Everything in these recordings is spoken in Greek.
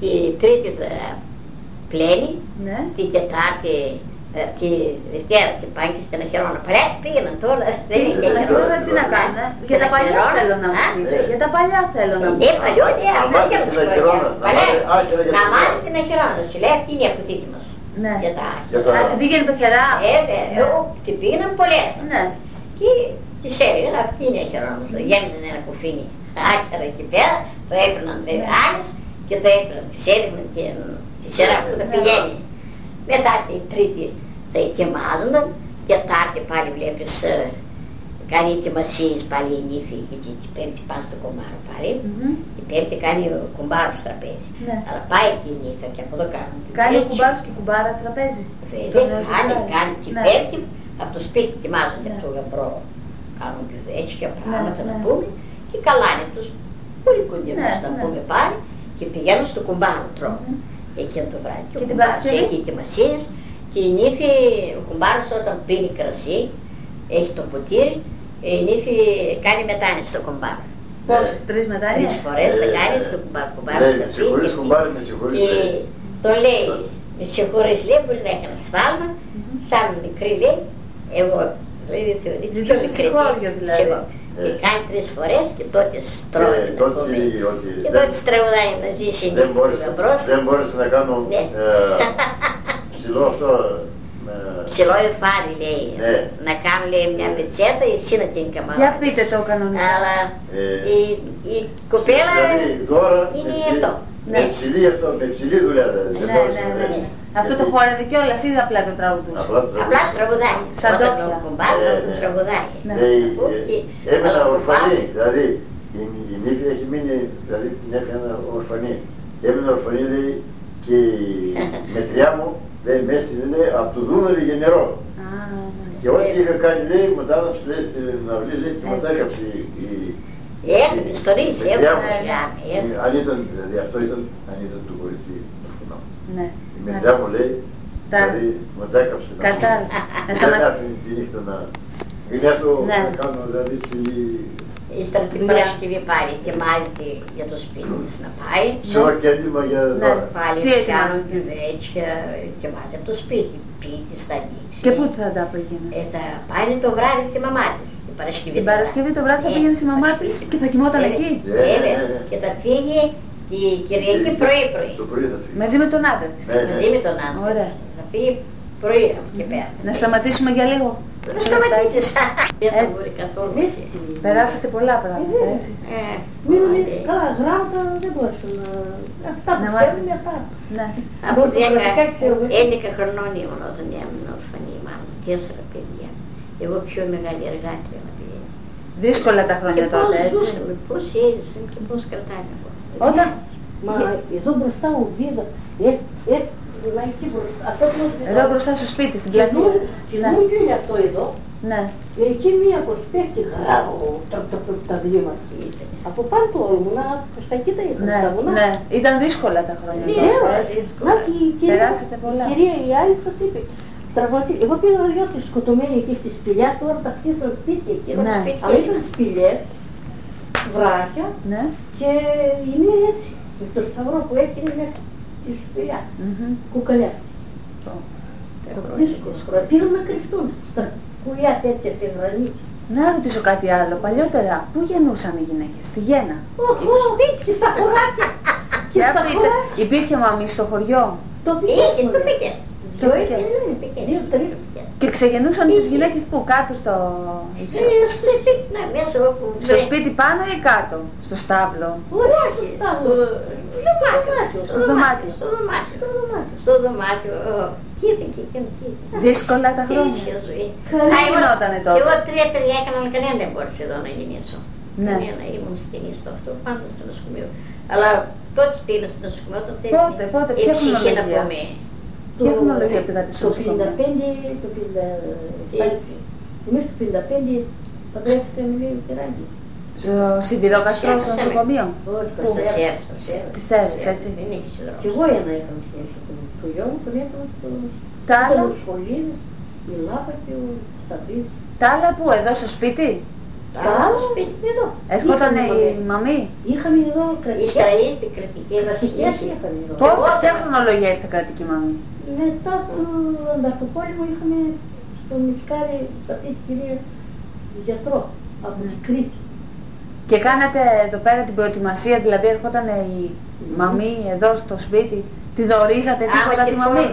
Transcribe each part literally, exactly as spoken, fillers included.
τη Τρίτη πλένει, Ναι. τη Τετάρτη, ε, τη Δευτέρα και πάνε και στην Αχυρώνα. Παλιά πήγαιναν τώρα, δεν Τι, έχει στην Αχυρώνα. Αχυρώνα τι να κάνουν, ε? Στην Για τα παλιά Αχυρώνα, θέλω να μου α? πείτε. Για τα παλιά θέλω να μου Ναι, πείτε. παλιό, ναι, αυτό μάθει για την να σου πω. Αχυρώνα, να Παλιά, μάθει άκυρα για να τα μάθει ζώα. την Αχυρώνα, σου λέει αυτή είναι η αποθήκη μας. Ναι. Για τα Για τα- Α, την πήγαινε πεθερά. Ε, βέβαια, εγώ την πήγαιναν πολλές. Ναι. Και της έλεγαν αυτή είναι η Αχυρώνα μας. Γέμιζαν ένα κουφίνι άκυρα εκεί πέρα, το έπαιρναν βέβαια άλλες και το έφεραν, της έδειχναν και τη σειρά που θα πηγαίνει. Μετά την Τρίτη θα ετοιμάζονταν, Τετάρτη πάλι βλέπεις ε, κάνει ετοιμασίες πάλι η νύφη, γιατί την Πέμπτη πάνε στο κουμπάρο πάλι. Μμμ. Την Πέμπτη κάνει ο κουμπάρος τραπέζι. Ναι. Αλλά πάει εκεί η νύφη και από εδώ κάνουν. Κάνει ο έτσι. κουμπάρος και η κουμπάρα τραπέζι. Δεν κάνει, κάνει την Ναι. Πέμπτη από το σπίτι ετοιμάζονται Ναι. το γαμπρό. Κάνουν έτσι και πράγματα Ναι, να ναι. πούμε και καλάνε τους πολύ κοντινούς Ναι, να ναι. πούμε πάλι και πηγαίνουν στο κουμπάρο τρώνε. Μμμ. Εκείνο το βράδυ. Και ο την κουμπάρος Παρασκευή? έχει ετοιμασίες και η νύφη, ο κουμπάρος όταν πίνει κρασί, έχει το ποτήρι, η νύφη κάνει μετάνοιες στο κουμπάρο. Πόσες, τρεις Τρεις μετάνοιες. φορές Ε, τα κάνει στο κουμπάρο. κουμπάρος λέει, θα με πει συγχωρείς και κουμπάρι, πει. με συγχωρείς, Και λέει. τον λέει, με συγχωρείς λέει, μπορεί να έκανε σφάλμα, σαν μικρή λέει, εγώ λέει δεν θεωρείς πιο Ζητούσε μικρή. συγχώριο δηλαδή. Συγχώριο. Και Ε. κάνει τρεις φορές και τότε τρώει. Ε, τότε λέει ότι Και δεν- τότε τραγουδάει να ζήσει η δεν νύχτα μπόρεσα, του γαμπρός. δεν μπόρεσα να κάνω Ναι. ε, ψηλό αυτό. με- Ψηλό εφάρι λέει, Ναι. να κάνω λέει μια πετσέτα, εσύ να την καμαρώνεις. Για πείτε το κανονικά. Αλλά Ε, η, η κοπέλα Δηλαδή τώρα με είναι ψηλή- αυτό. με ψηλή αυτό, με ψηλή δουλειά δηλαδή. δεν Ναι, μπόρεσα, ναι, ναι. ε, Αυτό το γιατί- χόρευε κιόλας ή απλά το τραγουδούσε. Απλά το απλά τραγουδάει. Σαν Όταν ντόπια. ο κουμπάρος Ναι, του ναι. τραγουδάει. Ναι. Λέει, Ακούω και- ε, έμενα αλλά ο ορφανή, κουμπάρος- δηλαδή η, η νύφη έχει μείνει, δηλαδή την έφυγα ορφανή. Έμενα ορφανή λέει και η μετριά μου λέει μέσα στην λέει από το Δούναβι για νερό. Α, Και ό,τι είχα κάνει λέει μου τα άναψε λέει στην αυλή λέει και μου τα Έτσι. έκαψε η, η, Έχουν ιστορίες, η μετριά μου. έχουν κάνει. Η- Αν ήταν, δηλαδή αυτό ήταν, αν ήταν το κορίτσι το φωνά. ναι. Η μετριά μου λέει, Τα- δηλαδή μου τα έκαψε. να- Κατάλαβα. Να Δεν σταματήσω. άφηνε τη νύχτα να... Είναι αυτό Ναι. να κάνω δηλαδή ψηλή... Ύστερα την Δουλειά. Παρασκευή πάλι ετοιμάζεται για το σπίτι της να πάει. Ψηλό και έντυμα για Ναι. δώρα. Πάλι Τι θα ετοιμάζεται? κάνουν κυβέτσια, ετοιμάζει από το σπίτι, πίτι, θα ανοίξει. Και πού θα τα πήγαινε. Ε, θα πάει το βράδυ στη μαμά της, την Παρασκευή. Την Παρασκευή το βράδυ θα Ε, πήγαινε στη μαμά Παρασκευή. της και θα κοιμόταν Ε, εκεί. Ε, Βέβαια. ε, ε. Και θα φύγει τη Κυριακή πρωί-πρωί. Το πρωί θα φύγει. Μαζί με τον άντρα της. Ναι. Μαζί με τον άντρα Ωραία. της. Θα φύγει πρωί από εκεί πέρα. Να σταματήσουμε για λίγο. Να σταματήσεις. Δεν θα Έτσι. μπορεί καθόλου. Περάσατε πολλά πράγματα, έτσι. Ε, Μείνουν άντε. καλά γράμματα, δεν μπορούσα να... Αυτά Να που μάθει. ξέρουν, αυτά. Ναι. Από Ορθογραφικά ξέρω. δέκα, έντεκα χρονών ήμουν όταν έμεινα ορφανή μάλλον. Τέσσερα παιδιά. Εγώ πιο μεγάλη εργάτρια να πηγαίνει. Δύσκολα τα Και χρόνια πώς τότε, έτσι. ζούσαμε, πώς έζησαν και πώς κρατάνε εγώ. Όταν- Μα εδώ μπροστά ο Βίδα, ε, ε, μα εκεί μπροστά, αυτό που Εδώ μπροστά στο σπίτι, στην πλατεία. Ναι. Καινούργιο είναι αυτό εδώ. Ναι. Εκεί μία προσπέφτει χαρά, τα- τα- τα- τα βλήματα. Από πάνω του ορμούνα, προς τα κοίτα ήταν Ναι, τα βουνά. ναι. Ήταν δύσκολα τα χρόνια Ναι, τότε, ναι, έτσι. να και η κυρία, Περάσατε πολλά. η κυρία η άλλη σας είπε, τραυματί- εγώ πήγα να δυο τις σκοτωμένοι εκεί στη σπηλιά, τώρα τα χτίσαν σπίτια εκεί. Ναι. Αλλά ήταν σπηλιές, βράχια Ναι. και η μία έτσι, με το σταυρό που έχει μέσα στη σπηλιά, Μμμ. κουκαλιάστηκε. Δύσκολο. Πήγαν να κρυφτούν στα κουλιά τέτοια σε γρανίτη. Να ρωτήσω κάτι άλλο. Παλιότερα, πού γεννούσαν οι γυναίκες, στη Γέννα. Όχι, και στα χωράκια. Και Για στα πείτε, χωράκια. υπήρχε μαμί στο χωριό Το Είχε, το πήγες. πήγες. Το Δυο πήγες. είχες, δεν πήγες. Δύο, τρεις. και ξεγεννούσαν τις Είχε. γυναίκες που κάτω στο... Ε, στο σπίτι, ναι, μέσα όπου... στο σπίτι πάνω ή κάτω, στο στάβλο. Ωραία, Όχι, στο στο δωμάτιο. Στο δωμάτιο. Στο δωμάτιο. Στο δωμάτιο. Στο δωμάτιο. Ω, Τι ήταν και εκείνο, τι ήταν. Δύσκολα τα χρόνια. Ίσια ζωή. Καλά Α, εγώ- γινότανε τότε. Εγώ τρία παιδιά έκανα, αλλά κανένα δεν μπόρεσε εδώ να γεννήσω. Ναι. Κανένα, ήμουν σκηνή στο αυτό, πάντα στο νοσοκομείο. Αλλά τότε πήγα στο νοσοκομείο, τότε Πότε, πότε, η ποια ψυχή να χρονολογία? πούμε. Ποια χρονολογία πήγατε στο Το νοσοκομείο? πενήντα πέντε, το πενήντα Έτσι. Εμείς το πενήντα πέντε παντρεύτηκε με λίγο τεράκι. Στο σιδηρόκαστρο στο νοσοκομείο. Όχι, Στο το Σέρας. Σέρας, στο Σέρας. Της Σέρας, έτσι. Δεν έχει σιδερό. Και εγώ ένα έκανα στο νοσοκομείο. Το γιο μου τον έκανα στο Τα άλλα, Ήταν ο Σχολίδης, η Λάπα και ο Σταυρής. τα άλλα που, εδώ στο σπίτι. Το άλλο στο σπίτι. Εδώ. Ερχόταν Είχαμε η εδώ. μαμή. Είχαμε εδώ κρατικές. Ύστερα ήρθε κρατικές. Κρατικές είχαμε εδώ. Πότε, ποια χρονολογία ήρθε κρατική μαμή? Μετά το ανταρτοπόλεμο είχαμε στο Μισκάρι, σε αυτή την κυρία γιατρό, από την Κρήτη. Και κάνατε εδώ πέρα την προετοιμασία, δηλαδή ερχόταν η μαμή εδώ στο σπίτι, τη δωρίζατε τίποτα τη μαμή?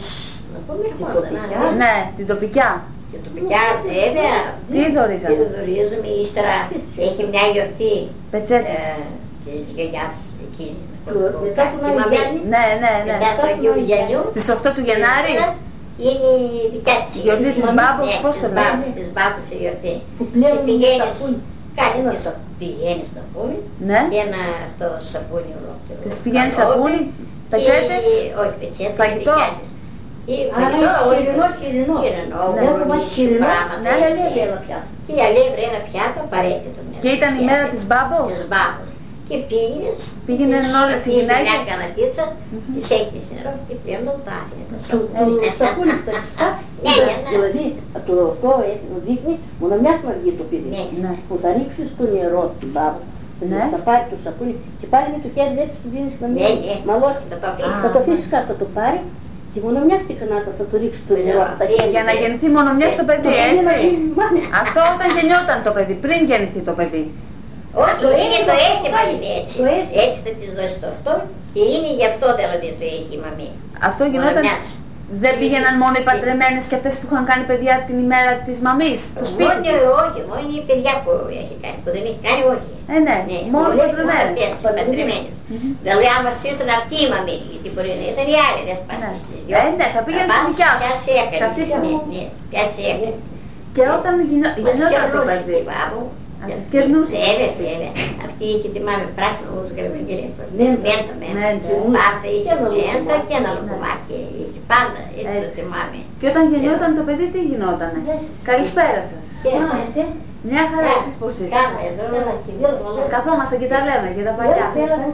Να πούμε Την τίποτα, τοπικιά. ναι. Ναι, την τοπικιά. Και το παιδιά βέβαια. Τι δωρίζατε? Τι δωρίζουμε ύστερα. Έχει μια γιορτή Πετσέτα. ε, της γιαγιάς εκείνη. Μετά που να Τη μαμή. Γιάννη, Ναι, ναι, ναι. Μετά του Αγίου Γιάννιου. Στις οκτώ του Γενάρη. Είναι η δικιά της Η γιορτή της μαμής. Μπάμπος, Ναι, πώς το της λένε? Μπάμπος, της Μπάμπος η γιορτή. που πλέον Και είναι πηγαίνεις, σαπούνι. κάτι Ένα της πηγαίνεις να πούμε. Ναι. Και ένα αυτό σαπούνι ολόκληρο. Της πηγαίνει Καλό. σαπούνι, πετσέτες. Και- Όχι, πετσέτες, φαγητό. δικιά της. Και Άρα φαγητό, είναι όλοι χοιρινό, χοιρινό. χοιρινό, Ναι. Ένα κομμάτι γουρνίσι, χοιρινό, πράγματα ναι, έτσι. αλεύρι ένα πιάτο. Και η αλεύρι ένα πιάτο απαραίτητο. μια Και ήταν η πιάτο. μέρα της Μπάμπος. Της Μπάμπος. Και πήγαινες. Πήγαιναν της- όλες οι πήγαινε γυναίκες. μια κανατίτσα, Μμμ. της έχεις νερό, αυτή πλέον το άφηνε το Το σαπούνι. το σαπούνι που θα τη φτάσει. Ναι, ναι, ναι. Δηλαδή το αυτό έτσι το δείχνει μόνο μια σμαργή το παιδί. Ναι. Ναι. Που θα ρίξει στο νερό την μπάμπα. Ναι. Θα πάρει το σαπούνι και πάλι με το χέρι έτσι του δίνει να Ναι, μην ναι. μαλώσει. Θα το αφήσεις. Θα το αφήσει κάτω, θα το πάρει και μόνο μια στικανάτα θα το ρίξει στο Ναι, νερό. ναι. Θα γίνει. Για να γεννηθεί μόνο μια στο παιδί, Το είναι να έτσι. γίνει μάνα. Αυτό όταν γεννιόταν το παιδί, πριν γεννηθεί το παιδί. Όχι, Το είναι έχει, το το έχει έχει, πάλι έτσι. το έχει. Έτσι θα της δώσει το αυτό και είναι γι' αυτό δηλαδή το έχει η μαμή. Αυτό γινόταν. Μιας. Δεν πήγαιναν μόνο οι παντρεμένες και αυτές που είχαν κάνει παιδιά την ημέρα της μαμής, το σπίτι Μόνο της. όχι, μόνο η παιδιά που έχει κάνει, που δεν έχει κάνει όχι. Ε, ναι, μόνο οι παντρεμένες. αυτές, οι παντρεμένες. Δηλαδή άμα σου ήταν αυτή η μαμή, γιατί μπορεί να ήταν η άλλη, δεν θα πας Ναι. στις δυο. Ε, ναι, θα πήγαινε Θα στη πας, δικιά σου. ποια σε έκανε, Σε αυτή που- ναι, ναι, ποια σε έκανε. Και όταν γινο- Μας γινόταν το κερνούσε παιδί. η μπάμπου. Α, Και σας αυτή- κερνούσε. Βέβαια, βέβαια. Αυτή είχε θυμάμαι πράσινο ούζο γραμμαγγελία. Μέντα. Μέντα, μέντα. Μέντα. Πάντα είχε Και ένα μέντα λουκουμάκι. και ένα λουκουμάκι. Είχε πάντα, έτσι το Έτσι. θυμάμαι. Και όταν γεννιόταν το παιδί, τι γινότανε? Γεια σας. Καλησπέρα σας. Χαίρετε. Μια χαρά, Ε, εσείς πώς είστε? Κάνε εδώ. Έλα, κυρία. Καθόμαστε και τα λέμε και τα παλιά.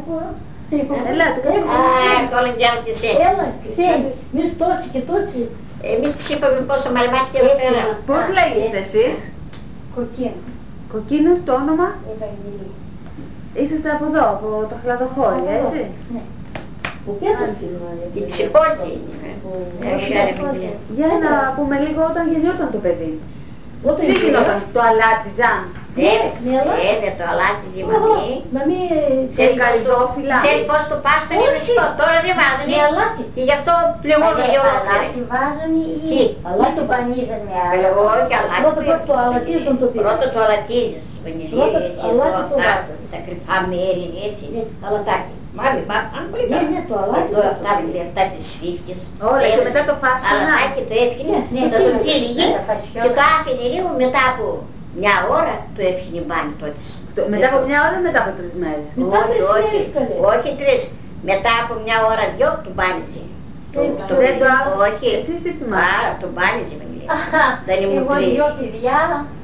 Ελάτε, Α, καθόμαστε. κόλλον κι άλλο και εσύ. Έλα, ξέρει, εμείς τόσοι και τόσοι. Εμείς της είπαμε πόσο μαλμάτια εδώ πέρα. Πώς λέγεστε εσείς? Κοκκίνο, Κοκκίνο το όνομα? Ευαγγελία. Είσαστε από εδώ, από το Χλαδοχώρι, έτσι? Ναι. Που πέταξε. Η ξυπόλτη είναι. Έχει άλλη βιβλία. Για να πούμε λίγο όταν γεννιόταν το παιδί. Πότε Τι γινόταν, το αλάτιζαν? Βέβαια, Ναι, αλλά- βέβαια, το αλάτι η μαμή. Να μην... Ξέρεις πώς το- καρυδόφυλλα. Ξέρεις πώς το πας το νευριστικό, τώρα δεν βάζουν. Με αλάτι. Και γι' αυτό πληγώνουν για ολόκληρη. Αλλά τη βάζουν Τι? ή ή το πανίζουν με άλλο. Όχι, αλάτι. Πρώτα πρώτα το αλατίζουν το παιδί. Πρώτα το αλατίζεις, βανιλία, Πρώτα έτσι, το εδώ αλάτι το αυτά, βάζουν. τα κρυφά μέρη, έτσι, Ναι. αλατάκι. Μάμι, μα, αν πολύ Ναι, καλά. ναι, το αλάτι Εδώ το αυτά, βάζουν. βιβλία, αυτά τις φίφκες. Όλα, και Έβαζε μετά το φάσκωνα. αλατάκι, το έφυγε, Ναι, μετά ναι, το ναι. τύλιγε Ναι, φασιόνα. και το άφηνε λίγο μετά από μια ώρα, το έφυγε μπάνι τότε. Το- Μετά από μια ώρα ή μετά από τρεις μέρες? Μετά Όχι, τρεις όχι, μέρες, καλέ. όχι τρεις. Μετά από μια ώρα, δυο, του μπάνιζε. Δεν Το- Δεν το Όχι. Εσείς τι Α, θυμάστε? το μπάνιζε, Βαγγελία. Αχα, Δεν ήμουν εγώ τρία. δυο παιδιά,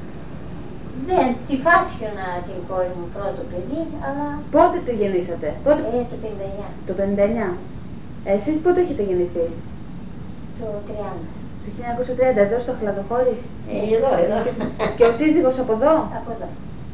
δεν τη φάσκιωνα την κόρη μου πρώτο παιδί, αλλά Πότε το γεννήσατε? Πότε? ε, το πενήντα εννιά, Το πενήντα εννιά. Εσείς πότε έχετε γεννηθεί? το τριάντα, Το χίλια εννιακόσια τριάντα, εδώ στο Χλαδοχώρι. Ε, Εδώ, εδώ. Και ο σύζυγος από εδώ? από εδώ.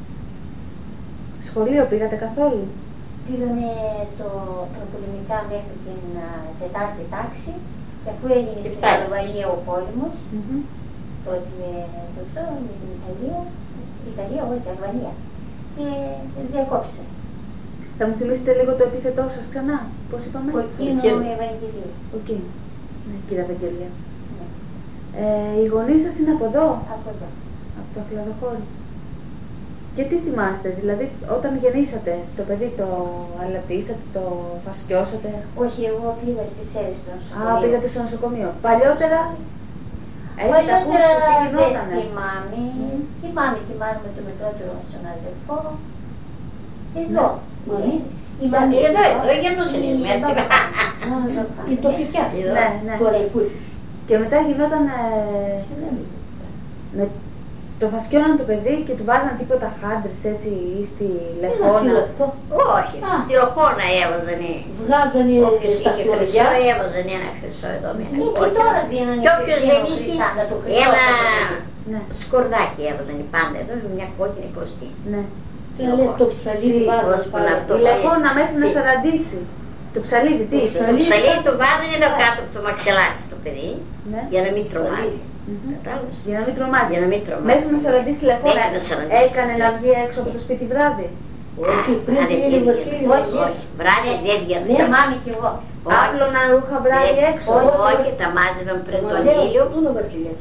Σχολείο πήγατε καθόλου? Πήγανε το προπολεμικά μέχρι την α, τετάρτη τάξη και αφού έγινε στην Τετάρτη. Αλβανία ο πόλεμος, Μμμ. τότε με το αυτό, με την Ιταλία, Ιταλία, όχι, Αλβανία, και διακόψε. Θα μου θυμίσετε λίγο το επίθετό σας ξανά, πώς είπαμε? Κοκκίνο Κοκκίνο. Ευαγγελία. Κοκκίνο. Ναι, κύριε Ευαγγελία. Ναι, Ε, οι γονείς σας είναι από εδώ, από εδώ. από το Χλαδοχώρι. Και τι θυμάστε, δηλαδή όταν γεννήσατε το παιδί, το αλατίσατε, το φασκιώσατε? Όχι, εγώ πήγα στις Σέρες στο Α, νοσοκομείο. πήγατε στο νοσοκομείο. Παλιότερα έχετε Παλιότερα ακούσει τι δεν γινότανε? θυμάμαι. Θυμάμαι τη μάνα με το μικρότερο στον αδερφό. Εδώ. Μαμί. Η μαμί. Εδώ, εδώ γεννούσαν οι μέρες. Η τοπικιά. Εδώ. Ναι, ναι. Τώρα η φούλη. Και μετά γινόταν με το φασκιώναν το παιδί και του βάζαν τίποτα χάντρες έτσι ή στη Ένα λεχόνα. φύλλο. Όχι, Α. στη ροχόνα έβαζανε. Βγάζανε Όποιος τα είχε χρυσό χλωριά. έβαζανε ένα χρυσό εδώ με ένα Και κόκκινο. τώρα δίνανε Και όποιος κοκκίνο δεν είχε χρυσά, να το χρυσό ένα το παιδί. Ναι, σκορδάκι έβαζαν οι πάντα εδώ με μια κόκκινη κλωστή. ναι. Και λέει το ψαλίδι Τι, βάζα πώς που είναι πάρα αυτό. Η Λεχόνα μέχρι να Τι. σαραντήσει. Το ψαλίδι, τι. Το Το ψαλίδι. ψαλίδι το βάζανε εδώ κάτω από το μαξιλάρι στο παιδί Ναι. για να μην τρομάζει. Μμμ. Κατάλαβες. Για να μην τρομάζει. Για να μην τρομάζει. Μέχρι να σαραντήσει η Λεχόνα Μέχρι να σαραντήσει. έκανε να βγει έξω από το σπίτι βράδυ. Όχι, πριν Βράδυ βγαίνει ο δεν Βασίλης. βγαίνουν. Όχι, όχι. Βράδυ δεν βγαίνουν. Ναι, μάμη κι εγώ. Όχι. Άπλωναν ρούχα βράδυ έξω. Όχι, τα μάζευαν πριν τον Μαζεύω, ήλιο. πού είναι ο Βασίλης.